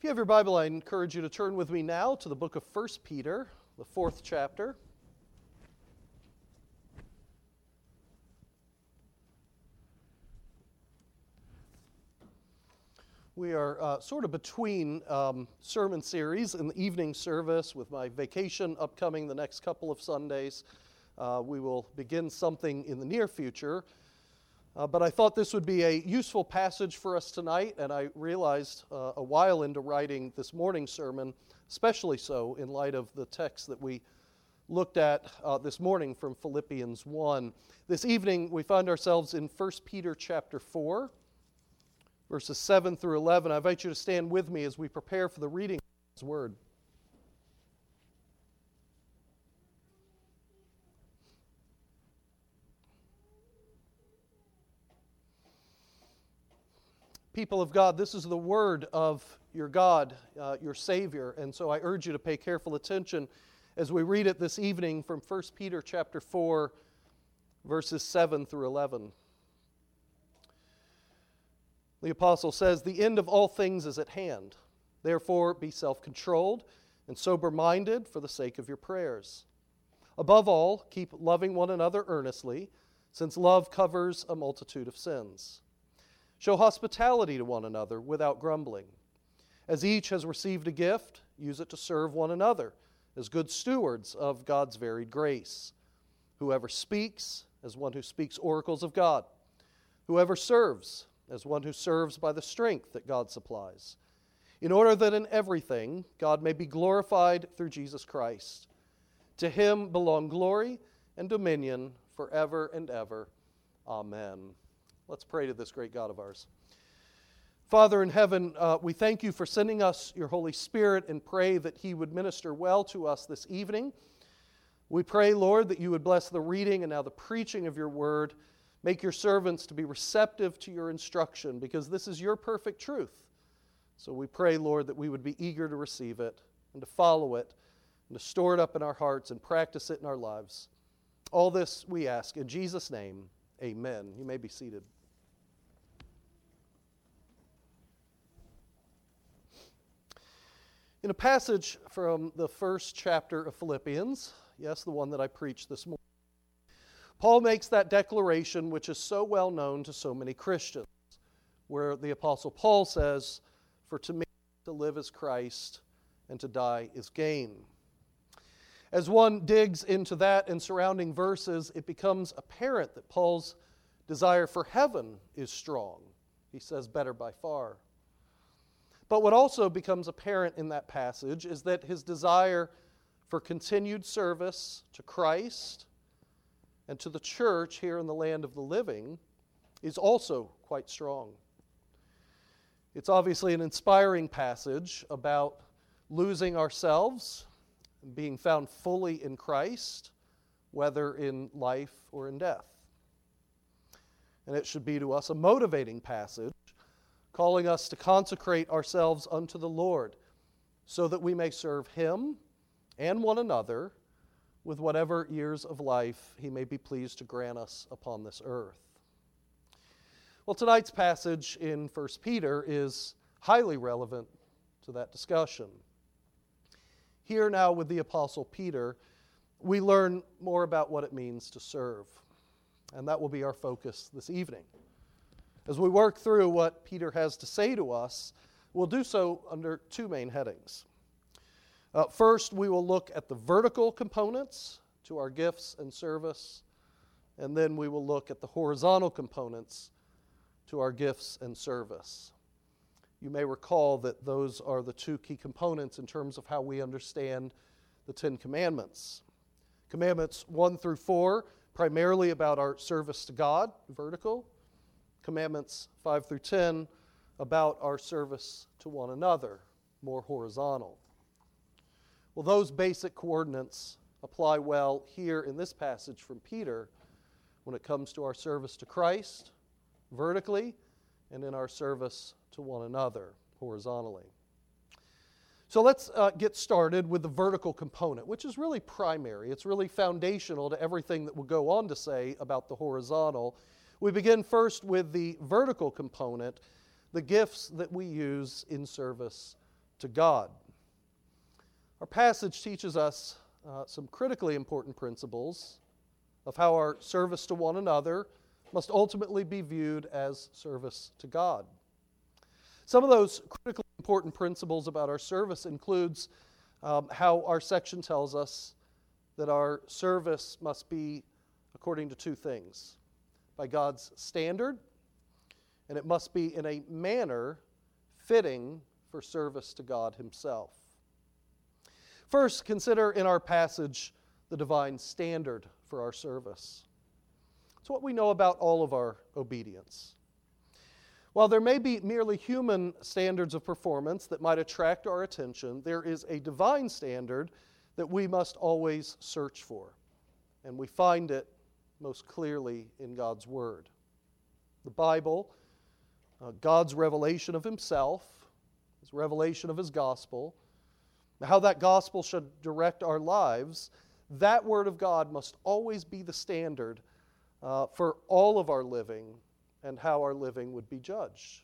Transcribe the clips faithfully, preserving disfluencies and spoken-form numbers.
If you have your Bible, I encourage you to turn with me now to the book of First Peter, the fourth chapter. We are uh, sort of between um, sermon series in the evening service with my vacation upcoming the next couple of Sundays. Uh, we will begin something in the near future. Uh, but I thought this would be a useful passage for us tonight, and I realized uh, a while into writing this morning's sermon, especially so in light of the text that we looked at uh, this morning from Philippians one. This evening we find ourselves in First Peter chapter four, verses seven through eleven. I invite you to stand with me as we prepare for the reading of God's Word. People of God, this is the word of your God, uh, your Savior, and so I urge you to pay careful attention as we read it this evening from First Peter chapter four, verses seven through eleven. The apostle says, "The end of all things is at hand. Therefore be self-controlled and sober-minded for the sake of your prayers. Above all, keep loving one another earnestly, since love covers a multitude of sins. Show hospitality to one another without grumbling. As each has received a gift, use it to serve one another as good stewards of God's varied grace. Whoever speaks, as one who speaks oracles of God. Whoever serves, as one who serves by the strength that God supplies, in order that in everything God may be glorified through Jesus Christ. To him belong glory and dominion forever and ever. Amen." Let's pray to this great God of ours. Father in heaven, uh, we thank you for sending us your Holy Spirit and pray that he would minister well to us this evening. We pray, Lord, that you would bless the reading and now the preaching of your word. Make your servants to be receptive to your instruction, because this is your perfect truth. So we pray, Lord, that we would be eager to receive it and to follow it and to store it up in our hearts and practice it in our lives. All this we ask in Jesus' name. Amen. You may be seated. In a passage from the first chapter of Philippians, yes, the one that I preached this morning, Paul makes that declaration which is so well known to so many Christians, where the Apostle Paul says, "For to me to live is Christ, and to die is gain." As one digs into that and surrounding verses, it becomes apparent that Paul's desire for heaven is strong. He says, better by far. But what also becomes apparent in that passage is that his desire for continued service to Christ and to the church here in the land of the living is also quite strong. It's obviously an inspiring passage about losing ourselves, being found fully in Christ, whether in life or in death. And it should be to us a motivating passage, calling us to consecrate ourselves unto the Lord, so that we may serve him and one another with whatever years of life he may be pleased to grant us upon this earth. Well, tonight's passage in First Peter is highly relevant to that discussion. Here now with the Apostle Peter, we learn more about what it means to serve. And that will be our focus this evening. As we work through what Peter has to say to us, we'll do so under two main headings. Uh, first, we will look at the vertical components to our gifts and service, and then we will look at the horizontal components to our gifts and service. You may recall that those are the two key components in terms of how we understand the Ten Commandments. Commandments one through four, primarily about our service to God, vertical. Commandments five through ten, about our service to one another, more horizontal. Well, those basic coordinates apply well here in this passage from Peter when it comes to our service to Christ, vertically, and in our service to one another, horizontally. So let's uh, get started with the vertical component, which is really primary. It's really foundational to everything that we'll go on to say about the horizontal. We begin first with the vertical component, the gifts that we use in service to God. Our passage teaches us uh, some critically important principles of how our service to one another must ultimately be viewed as service to God. Some of those critically important principles about our service includes um, how our section tells us that our service must be according to two things: by God's standard, and it must be in a manner fitting for service to God Himself. First, consider in our passage the divine standard for our service. It's what we know about all of our obedience. While there may be merely human standards of performance that might attract our attention, there is a divine standard that we must always search for, and we find it most clearly in God's Word. The Bible, uh, God's revelation of Himself, His revelation of His gospel, how that gospel should direct our lives, that Word of God must always be the standard uh, for all of our living and how our living would be judged.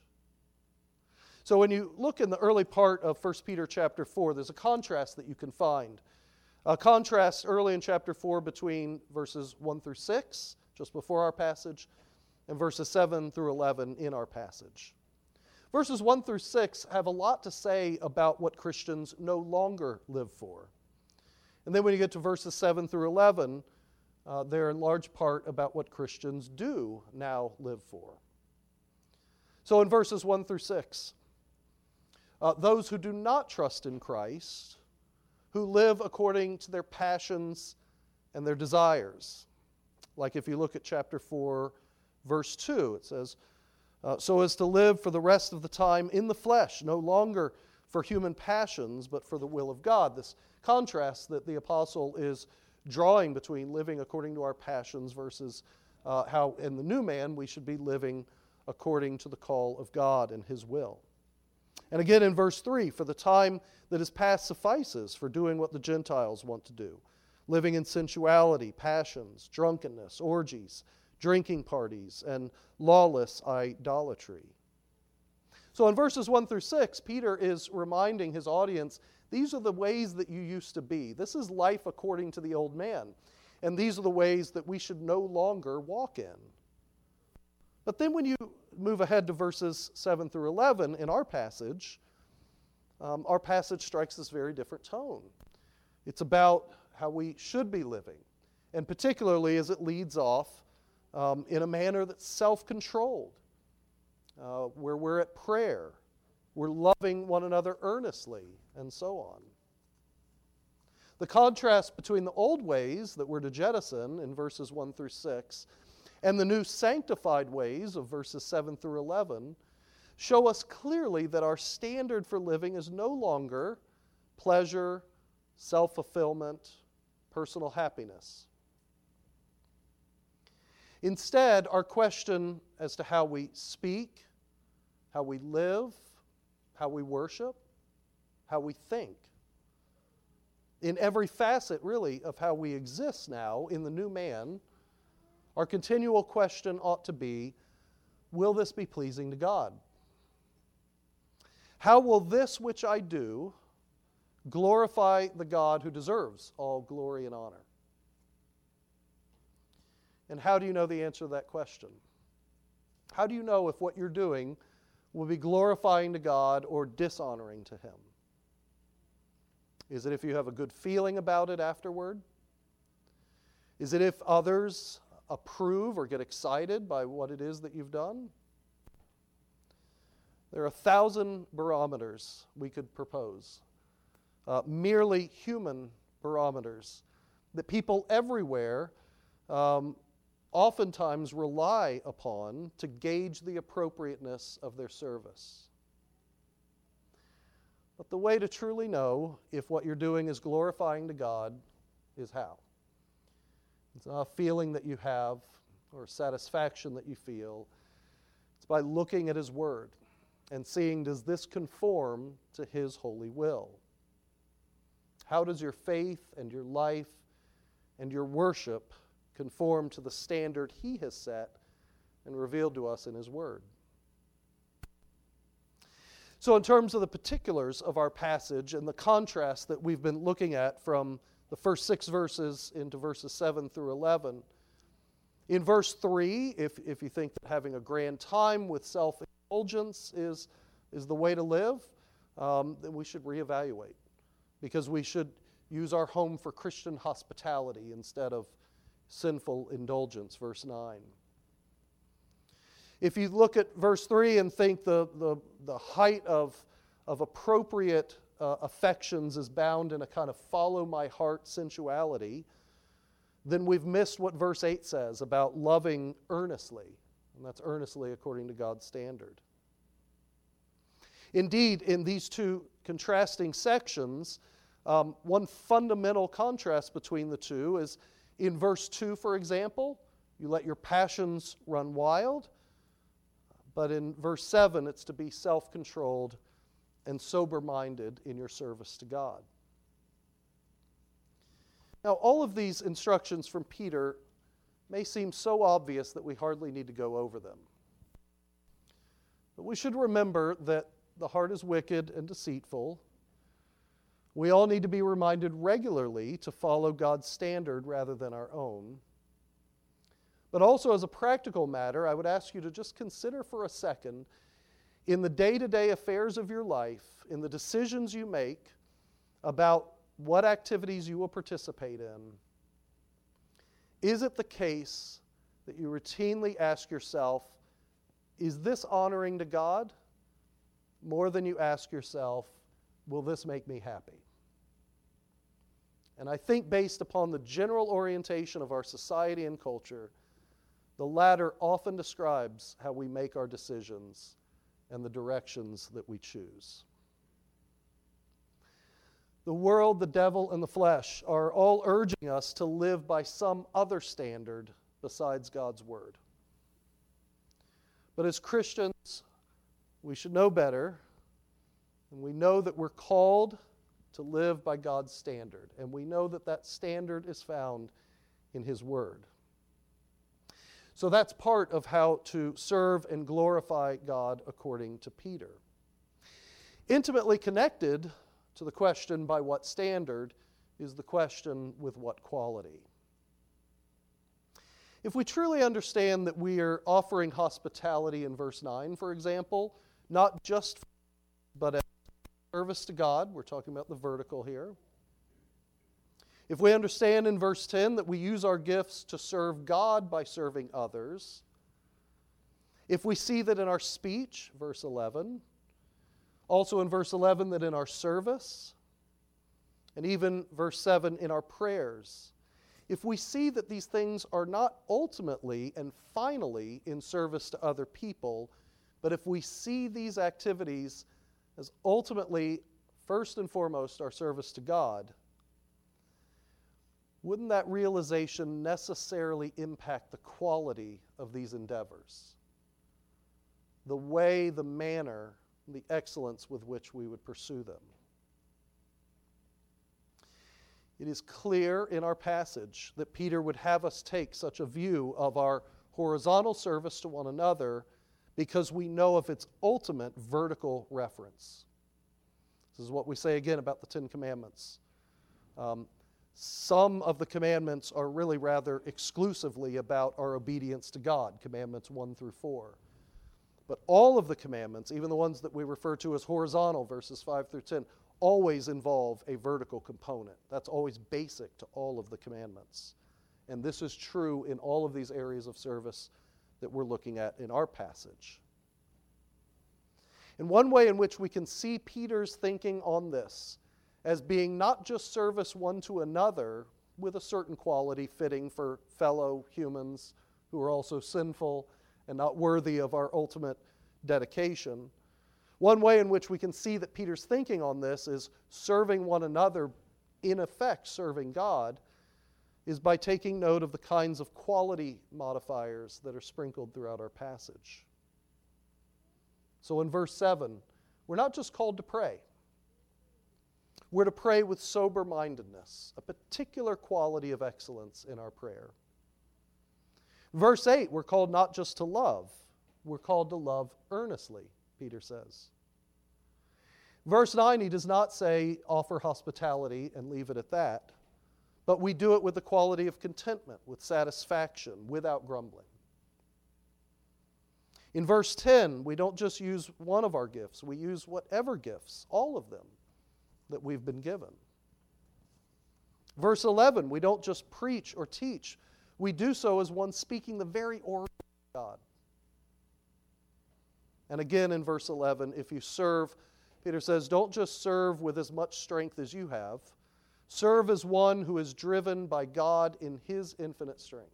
So when you look in the early part of First Peter chapter four, there's a contrast that you can find. A contrast early in chapter four between verses one through six, just before our passage, and verses seven through eleven in our passage. Verses one through six have a lot to say about what Christians no longer live for. And then when you get to verses seven through eleven, uh, they're in large part about what Christians do now live for. So in verses one through six, uh, those who do not trust in Christ, who live according to their passions and their desires. Like if you look at chapter four, verse two, it says, uh, so as to live for the rest of the time in the flesh, no longer for human passions, but for the will of God. This contrast that the apostle is drawing between living according to our passions versus uh, how in the new man we should be living according to the call of God and His will. And again in verse three, for the time that is past suffices for doing what the Gentiles want to do, living in sensuality, passions, drunkenness, orgies, drinking parties, and lawless idolatry. So in verses one through six, Peter is reminding his audience, these are the ways that you used to be. This is life according to the old man. And these are the ways that we should no longer walk in. But then when you move ahead to verses seven through eleven in our passage, um, our passage strikes this very different tone. It's about how we should be living, and particularly as it leads off um, in a manner that's self-controlled, uh, where we're at prayer, we're loving one another earnestly, and so on. The contrast between the old ways that we're to jettison in verses one through six and the new sanctified ways of verses seven through eleven show us clearly that our standard for living is no longer pleasure, self-fulfillment, personal happiness. Instead, our question as to how we speak, how we live, how we worship, how we think, in every facet, really, of how we exist now in the new man, our continual question ought to be, will this be pleasing to God? How will this which I do glorify the God who deserves all glory and honor? And how do you know the answer to that question? How do you know if what you're doing will be glorifying to God or dishonoring to Him? Is it if you have a good feeling about it afterward? Is it if others approve or get excited by what it is that you've done? There are a thousand barometers we could propose, uh, merely human barometers that people everywhere um, oftentimes rely upon to gauge the appropriateness of their service. But the way to truly know if what you're doing is glorifying to God is how? It's not a feeling that you have or satisfaction that you feel. It's by looking at His Word and seeing, does this conform to His holy will? How does your faith and your life and your worship conform to the standard He has set and revealed to us in His Word? So in terms of the particulars of our passage and the contrast that we've been looking at from the first six verses into verses seven through eleven, in verse three, if, if you think that having a grand time with self-indulgence is, is the way to live, um, then we should reevaluate, because we should use our home for Christian hospitality instead of sinful indulgence, verse nine. If you look at verse three and think the, the, the height of, of appropriate uh, affections is bound in a kind of follow my heart sensuality, then we've missed what verse eight says about loving earnestly. And that's earnestly according to God's standard. Indeed, in these two contrasting sections, um, one fundamental contrast between the two is in verse two, for example, you let your passions run wild. But in verse seven, it's to be self-controlled and sober-minded in your service to God. Now, all of these instructions from Peter may seem so obvious that we hardly need to go over them. But we should remember that the heart is wicked and deceitful. We all need to be reminded regularly to follow God's standard rather than our own. But also, as a practical matter, I would ask you to just consider for a second, in the day-to-day affairs of your life, in the decisions you make about what activities you will participate in, is it the case that you routinely ask yourself, is this honoring to God? More than you ask yourself, will this make me happy? And I think based upon the general orientation of our society and culture, the latter often describes how we make our decisions and the directions that we choose. The world, the devil, and the flesh are all urging us to live by some other standard besides God's Word. But as Christians, we should know better, and we know that we're called to live by God's standard, and we know that that standard is found in His Word. So that's part of how to serve and glorify God according to Peter. Intimately connected to the question by what standard is the question with what quality. If we truly understand that we are offering hospitality in verse nine, for example, not just but as service to God, we're talking about the vertical here. If we understand in verse ten that we use our gifts to serve God by serving others, if we see that in our speech, verse eleven, also in verse eleven that in our service, and even verse seven in our prayers, if we see that these things are not ultimately and finally in service to other people, but if we see these activities as ultimately, first and foremost, our service to God, wouldn't that realization necessarily impact the quality of these endeavors? The way, the manner, the excellence with which we would pursue them. It is clear in our passage that Peter would have us take such a view of our horizontal service to one another because we know of its ultimate vertical reference. This is what we say again about the Ten Commandments. Um, Some of the commandments are really rather exclusively about our obedience to God, commandments one through four. But all of the commandments, even the ones that we refer to as horizontal, verses five through ten, always involve a vertical component. That's always basic to all of the commandments. And this is true in all of these areas of service that we're looking at in our passage. And one way in which we can see Peter's thinking on this as being not just service one to another with a certain quality fitting for fellow humans who are also sinful and not worthy of our ultimate dedication. One way in which we can see that Peter's thinking on this is serving one another, in effect serving God, is by taking note of the kinds of quality modifiers that are sprinkled throughout our passage. So in verse seven, we're not just called to pray. We're to pray with sober-mindedness, a particular quality of excellence in our prayer. Verse eight, we're called not just to love, we're called to love earnestly, Peter says. Verse nine, he does not say offer hospitality and leave it at that, but we do it with the quality of contentment, with satisfaction, without grumbling. In verse ten, we don't just use one of our gifts, we use whatever gifts, all of them, that we've been given. Verse eleven, we don't just preach or teach, we do so as one speaking the very oracle of God. And again in verse eleven, if you serve, Peter says, don't just serve with as much strength as you have. Serve as one who is driven by God in His infinite strength.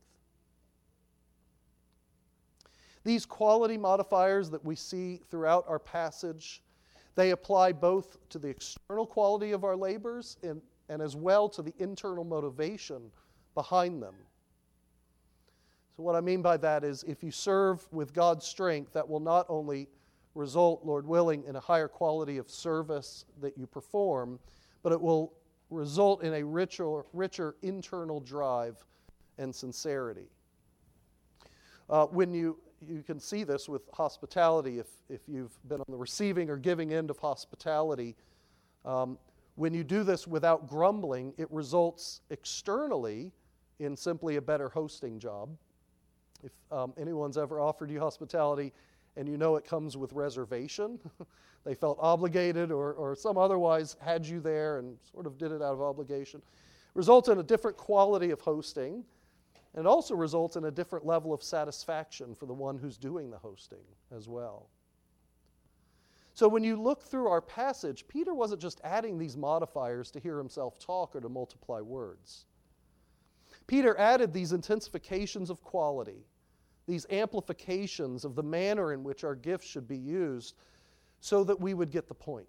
These quality modifiers that we see throughout our passage, they apply both to the external quality of our labors and, and as well to the internal motivation behind them. So what I mean by that is if you serve with God's strength, that will not only result, Lord willing, in a higher quality of service that you perform, but it will result in a richer, richer internal drive and sincerity. Uh, when you, you can see this with hospitality, if, if you've been on the receiving or giving end of hospitality, um, when you do this without grumbling, it results externally in simply a better hosting job. If um, anyone's ever offered you hospitality and you know it comes with reservation, they felt obligated or, or some otherwise had you there and sort of did it out of obligation, results in a different quality of hosting, and it also results in a different level of satisfaction for the one who's doing the hosting as well. So when you look through our passage, Peter wasn't just adding these modifiers to hear himself talk or to multiply words. Peter added these intensifications of quality, these amplifications of the manner in which our gifts should be used so that we would get the point.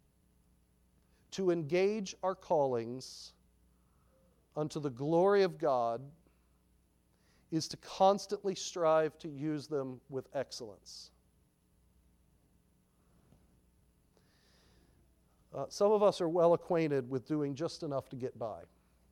To engage our callings unto the glory of God is to constantly strive to use them with excellence. Uh, some of us are well acquainted with doing just enough to get by.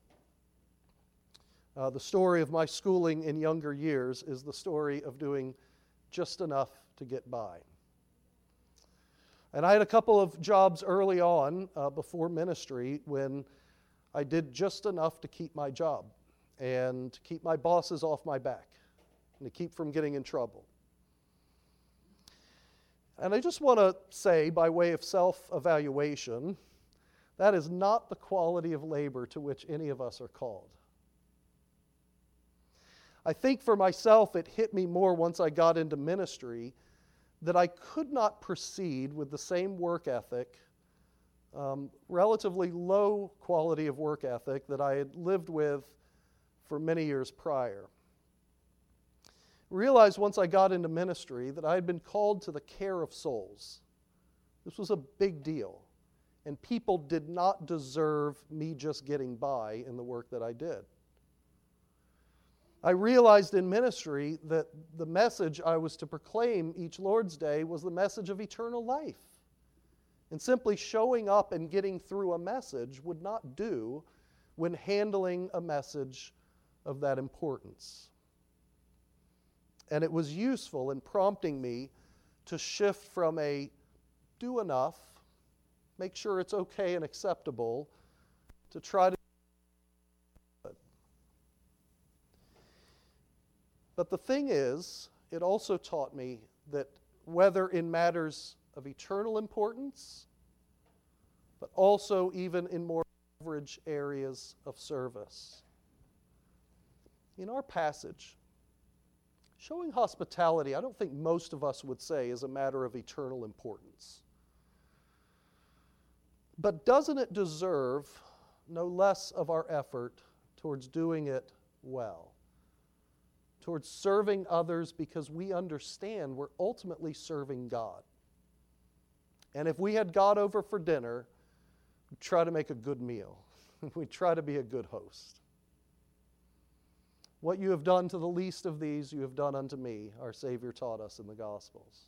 Uh, the story of my schooling in younger years is the story of doing just enough to get by. And I had a couple of jobs early on uh, before ministry when I did just enough to keep my job and to keep my bosses off my back and to keep from getting in trouble. And I just want to say, by way of self-evaluation, that is not the quality of labor to which any of us are called. I think for myself, it hit me more once I got into ministry that I could not proceed with the same work ethic, um, relatively low quality of work ethic that I had lived with for many years prior. Realized once I got into ministry that I had been called to the care of souls. This was a big deal, and people did not deserve me just getting by in the work that I did. I realized in ministry that the message I was to proclaim each Lord's Day was the message of eternal life. And simply showing up and getting through a message would not do when handling a message of that importance. And it was useful in prompting me to shift from a do enough, make sure it's okay and acceptable, to try to. But the thing is, it also taught me that whether in matters of eternal importance, but also even in more average areas of service. In our passage, showing hospitality, I don't think most of us would say is a matter of eternal importance. But doesn't it deserve no less of our effort towards doing it well? Towards serving others because we understand we're ultimately serving God. And if we had God over for dinner, we'd try to make a good meal. We'd try to be a good host. What you have done to the least of these, you have done unto me, our Savior taught us in the Gospels.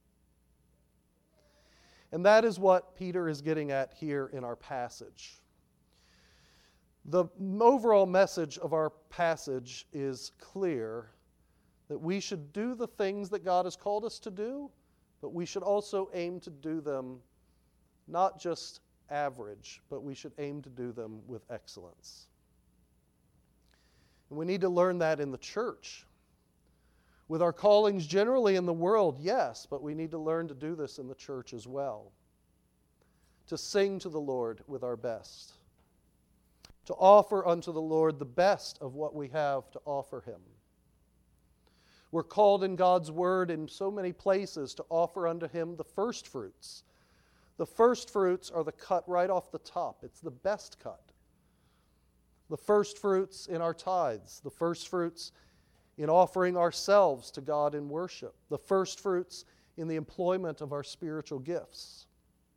And that is what Peter is getting at here in our passage. The overall message of our passage is clear, that we should do the things that God has called us to do, but we should also aim to do them not just average, but we should aim to do them with excellence. And we need to learn that in the church. With our callings generally in the world, yes, but we need to learn to do this in the church as well. To sing to the Lord with our best. To offer unto the Lord the best of what we have to offer Him. We're called in God's Word in so many places to offer unto Him the first fruits. The first fruits are the cut right off the top. It's the best cut. The first fruits in our tithes. The first fruits in offering ourselves to God in worship. The first fruits in the employment of our spiritual gifts.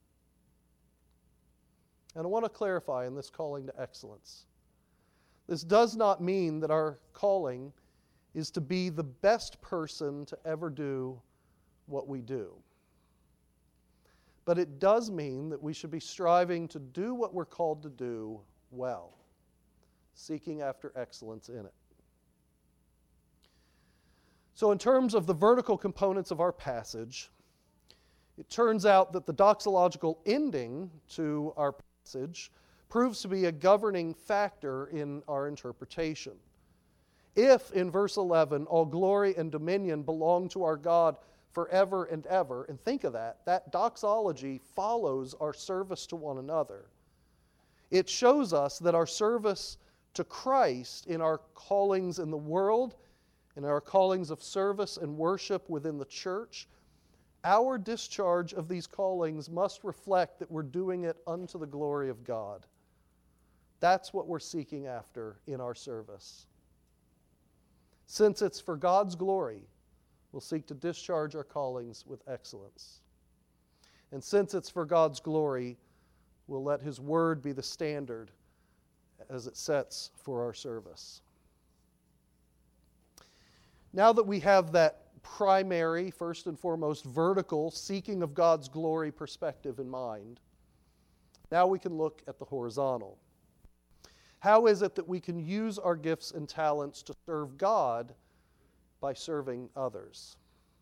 And I want to clarify in this calling to excellence. This does not mean that our calling is to be the best person to ever do what we do. But it does mean that we should be striving to do what we're called to do well, seeking after excellence in it. So in terms of the vertical components of our passage, it turns out that the doxological ending to our passage proves to be a governing factor in our interpretation. If, in verse eleven, all glory and dominion belong to our God forever and ever, and think of that, that doxology follows our service to one another. It shows us that our service to Christ in our callings in the world, in our callings of service and worship within the church, our discharge of these callings must reflect that we're doing it unto the glory of God. That's what we're seeking after in our service. Since it's for God's glory, we'll seek to discharge our callings with excellence. And since it's for God's glory, we'll let His Word be the standard as it sets for our service. Now that we have that primary, first and foremost, vertical, seeking of God's glory perspective in mind, now we can look at the horizontal. How is it that we can use our gifts and talents to serve God by serving others?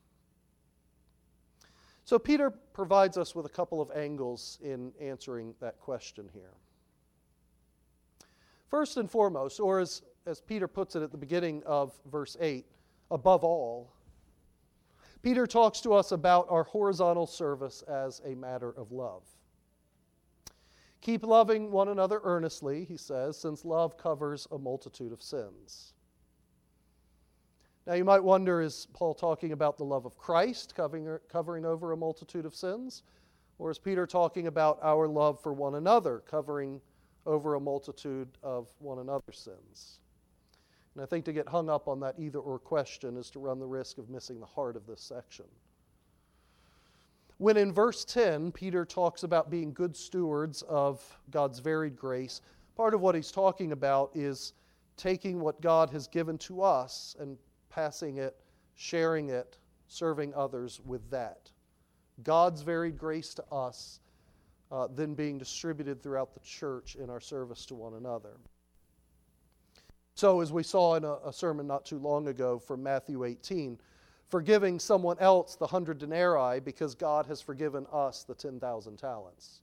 So Peter provides us with a couple of angles in answering that question here. First and foremost, or as, as Peter puts it at the beginning of verse eight, above all, Peter talks to us about our horizontal service as a matter of love. Keep loving one another earnestly, he says, since love covers a multitude of sins. Now you might wonder, is Paul talking about the love of Christ covering, covering over a multitude of sins? Or is Peter talking about our love for one another covering over a multitude of one another's sins? And I think to get hung up on that either or question is to run the risk of missing the heart of this section. When in verse ten, Peter talks about being good stewards of God's varied grace, part of what he's talking about is taking what God has given to us and passing it, sharing it, serving others with that. God's varied grace to us, uh, then being distributed throughout the church in our service to one another. So as we saw in a, a sermon not too long ago from Matthew eighteen, forgiving someone else the hundred denarii because God has forgiven us the ten thousand talents.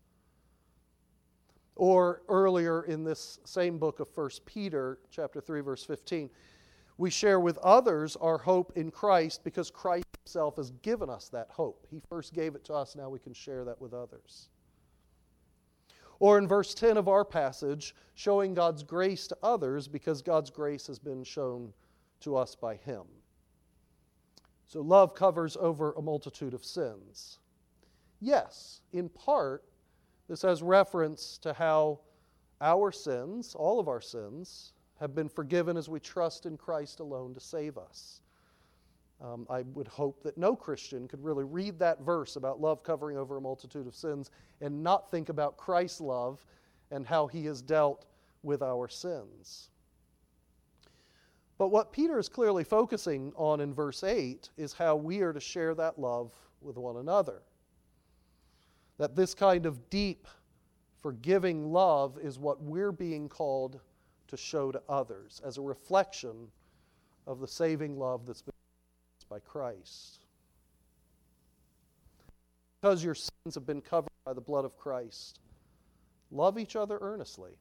Or earlier in this same book of First Peter, chapter three, verse fifteen, we share with others our hope in Christ because Christ Himself has given us that hope. He first gave it to us, now we can share that with others. Or in verse ten of our passage, showing God's grace to others because God's grace has been shown to us by Him. So love covers over a multitude of sins. Yes, in part, this has reference to how our sins, all of our sins, have been forgiven as we trust in Christ alone to save us. Um, I would hope that no Christian could really read that verse about love covering over a multitude of sins and not think about Christ's love and how He has dealt with our sins. But what Peter is clearly focusing on in verse eight is how we are to share that love with one another. That this kind of deep, forgiving love is what we're being called to show to others as a reflection of the saving love that's been by Christ. Because your sins have been covered by the blood of Christ. Love each other earnestly.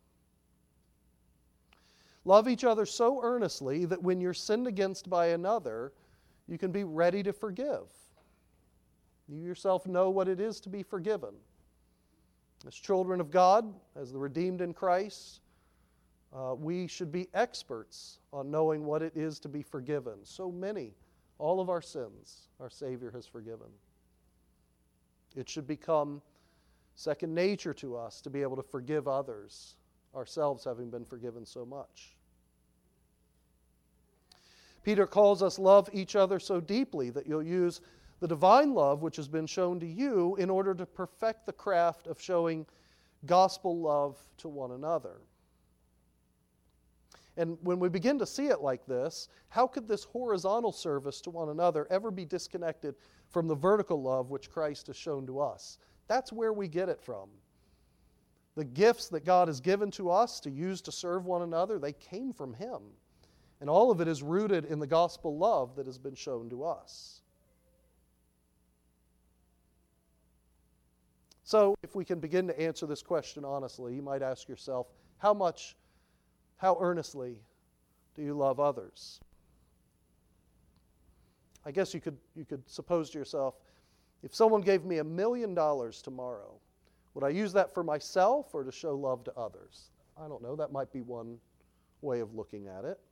Love each other so earnestly that when you're sinned against by another, you can be ready to forgive. You yourself know what it is to be forgiven. As children of God, as the redeemed in Christ, uh, we should be experts on knowing what it is to be forgiven. So many, all of our sins, our Savior has forgiven. It should become second nature to us to be able to forgive others, ourselves having been forgiven so much. Peter calls us love each other so deeply that you'll use the divine love which has been shown to you in order to perfect the craft of showing gospel love to one another. And when we begin to see it like this, how could this horizontal service to one another ever be disconnected from the vertical love which Christ has shown to us? That's where we get it from. The gifts that God has given to us to use to serve one another, they came from Him. And all of it is rooted in the gospel love that has been shown to us. So, if we can begin to answer this question honestly, you might ask yourself, how much, how earnestly do you love others? I guess you could, you could suppose to yourself, if someone gave me a million dollars tomorrow, would I use that for myself or to show love to others? I don't know. That might be one way of looking at it.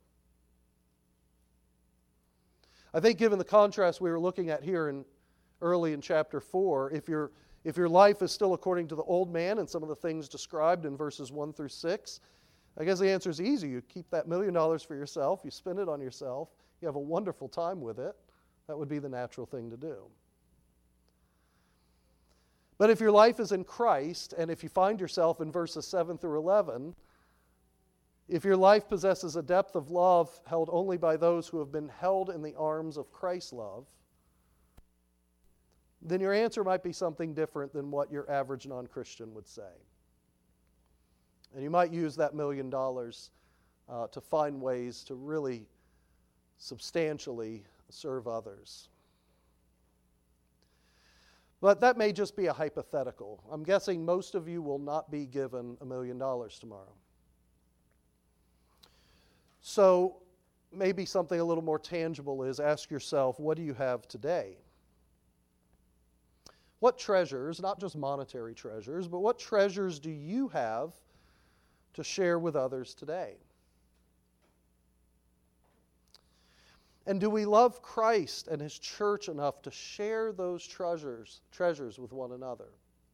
I think given the contrast we were looking at here in early in chapter four, if your if your life is still according to the old man and some of the things described in verses one through six, I guess the answer is easy. You keep that million dollars for yourself, you spend it on yourself, you have a wonderful time with it. That would be the natural thing to do. But if your life is in Christ, and if you find yourself in verses seven through eleven, if your life possesses a depth of love held only by those who have been held in the arms of Christ's love, then your answer might be something different than what your average non-Christian would say. And you might use that million dollars uh, to find ways to really substantially serve others. But that may just be a hypothetical. I'm guessing most of you will not be given a million dollars tomorrow. So maybe something a little more tangible is ask yourself, what do you have today? What treasures, not just monetary treasures, but what treasures do you have to share with others today? And do we love Christ and His church enough to share those treasures, treasures with one another?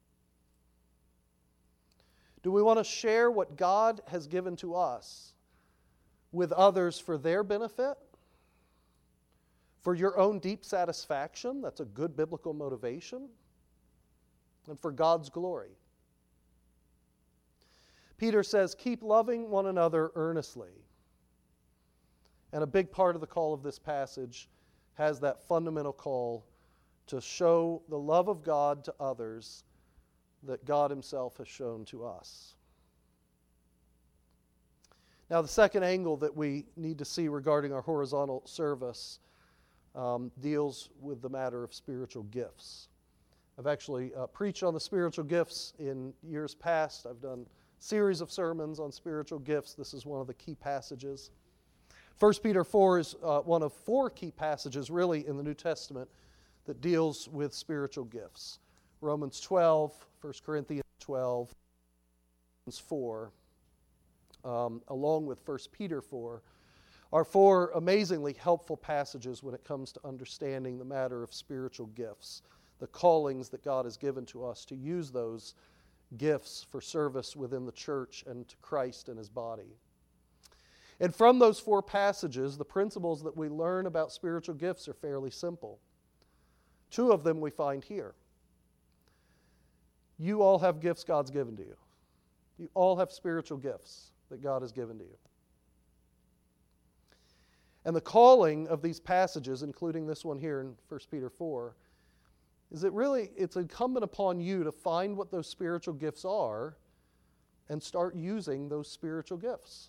Do we want to share what God has given to us with others for their benefit? For your own deep satisfaction? That's a good biblical motivation. And for God's glory. Peter says, keep loving one another earnestly. And a big part of the call of this passage has that fundamental call to show the love of God to others that God Himself has shown to us. Now, the second angle that we need to see regarding our horizontal service um, deals with the matter of spiritual gifts. I've actually uh, preached on the spiritual gifts in years past. I've done a series of sermons on spiritual gifts. This is one of the key passages. First Peter four is uh, one of four key passages, really, in the New Testament that deals with spiritual gifts. Romans twelve, First Corinthians twelve, Romans four, um, along with First Peter four, are four amazingly helpful passages when it comes to understanding the matter of spiritual gifts, the callings that God has given to us to use those gifts for service within the church and to Christ and His body. And from those four passages, the principles that we learn about spiritual gifts are fairly simple. Two of them we find here. You all have gifts God's given to you. You all have spiritual gifts that God has given to you. And the calling of these passages, including this one here in First Peter four, is that really it's incumbent upon you to find what those spiritual gifts are and start using those spiritual gifts.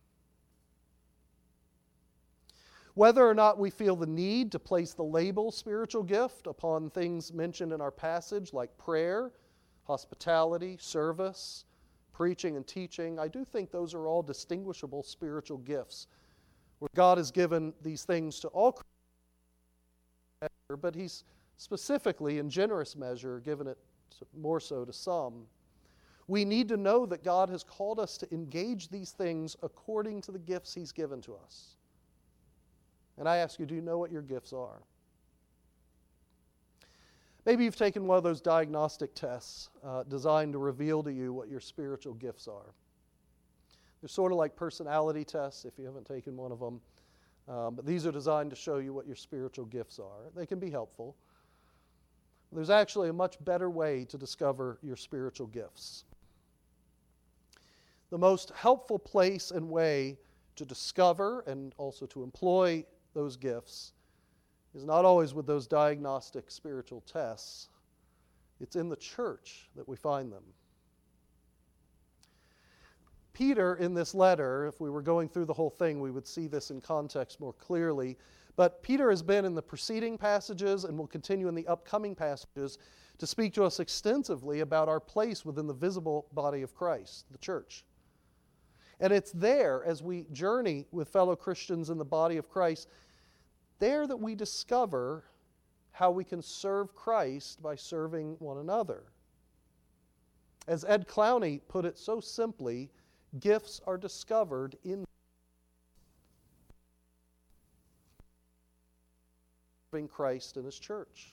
Whether or not we feel the need to place the label spiritual gift upon things mentioned in our passage like prayer, hospitality, service, preaching and teaching. I do think those are all distinguishable spiritual gifts, where God has given these things to all Christians, but He's specifically, in generous measure, given it more so to some. We need to know that God has called us to engage these things according to the gifts He's given to us. And I ask you, do you know what your gifts are? Maybe you've taken one of those diagnostic tests uh, designed to reveal to you what your spiritual gifts are. They're sort of like personality tests, if you haven't taken one of them. Um, but these are designed to show you what your spiritual gifts are. They can be helpful. There's actually a much better way to discover your spiritual gifts. The most helpful place and way to discover and also to employ those gifts is not always with those diagnostic spiritual tests. It's in the church that we find them. Peter, in this letter, if we were going through the whole thing, we would see this in context more clearly. But Peter has been in the preceding passages and will continue in the upcoming passages to speak to us extensively about our place within the visible body of Christ, the church. And it's there, as we journey with fellow Christians in the body of Christ, there that we discover how we can serve Christ by serving one another. As Ed Clowney put it so simply, gifts are discovered in serving Christ and His church.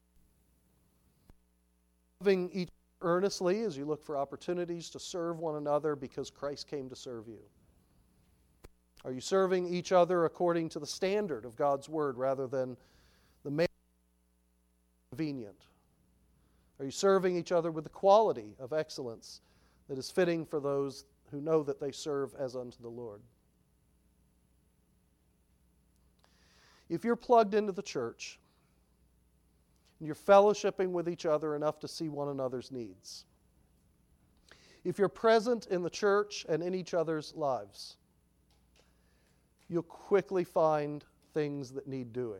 Loving each other earnestly as you look for opportunities to serve one another because Christ came to serve you. Are you serving each other according to the standard of God's Word rather than the man convenient? Are you serving each other with the quality of excellence that is fitting for those who know that they serve as unto the Lord? If you're plugged into the church and you're fellowshipping with each other enough to see one another's needs, if you're present in the church and in each other's lives, you'll quickly find things that need doing.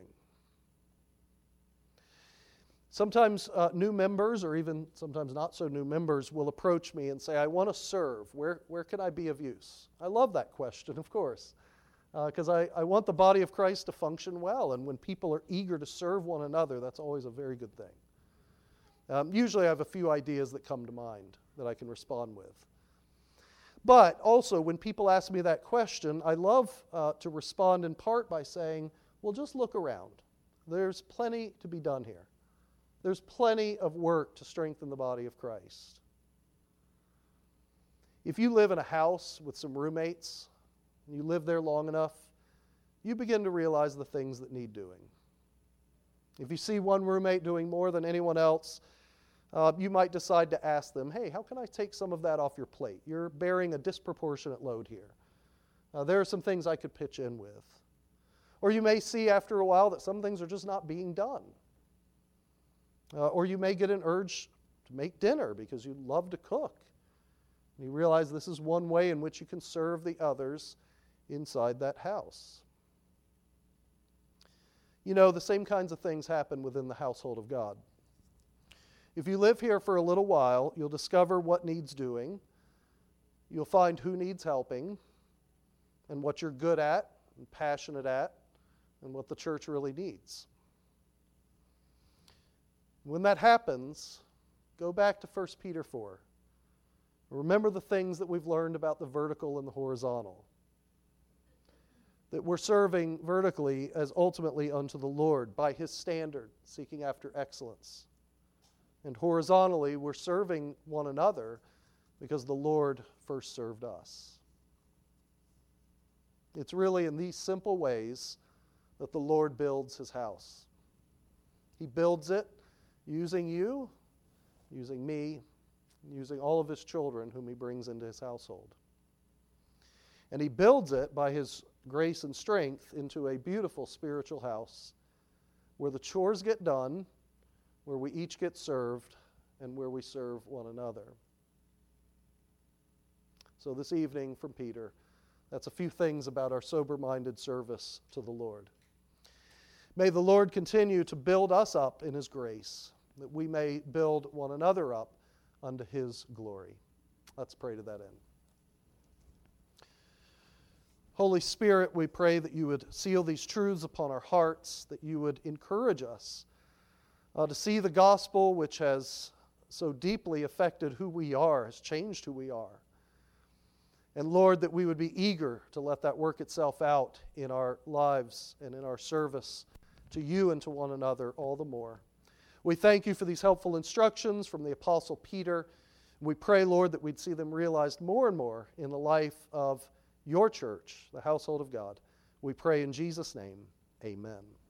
Sometimes uh, new members, or even sometimes not so new members, will approach me and say, I want to serve. Where, where can I be of use? I love that question, of course, because uh, I, I want the body of Christ to function well. And when people are eager to serve one another, that's always a very good thing. Um, usually I have a few ideas that come to mind that I can respond with. But also, when people ask me that question, I love uh, to respond in part by saying, well, just look around. There's plenty to be done here. There's plenty of work to strengthen the body of Christ. If you live in a house with some roommates, and you live there long enough, you begin to realize the things that need doing. If you see one roommate doing more than anyone else, uh, you might decide to ask them, hey, how can I take some of that off your plate? You're bearing a disproportionate load here. Uh, there are some things I could pitch in with. Or you may see after a while that some things are just not being done. Uh, or you may get an urge to make dinner because you love to cook. And you realize this is one way in which you can serve the others inside that house. You know, the same kinds of things happen within the household of God. If you live here for a little while, you'll discover what needs doing. You'll find who needs helping and what you're good at and passionate at and what the church really needs. When that happens, go back to First Peter four. Remember the things that we've learned about the vertical and the horizontal. That we're serving vertically as ultimately unto the Lord by His standard, seeking after excellence. And horizontally, we're serving one another because the Lord first served us. It's really in these simple ways that the Lord builds His house. He builds it using you, using me, using all of His children whom He brings into His household. And He builds it by His grace and strength into a beautiful spiritual house where the chores get done, where we each get served, and where we serve one another. So this evening from Peter, that's a few things about our sober-minded service to the Lord. May the Lord continue to build us up in His grace, that we may build one another up unto His glory. Let's pray to that end. Holy Spirit, we pray that you would seal these truths upon our hearts, that you would encourage us uh, to see the gospel, which has so deeply affected who we are, has changed who we are. And Lord, that we would be eager to let that work itself out in our lives and in our service to you and to one another all the more. We thank you for these helpful instructions from the Apostle Peter. We pray, Lord, that we'd see them realized more and more in the life of your church, the household of God. We pray in Jesus' name, amen.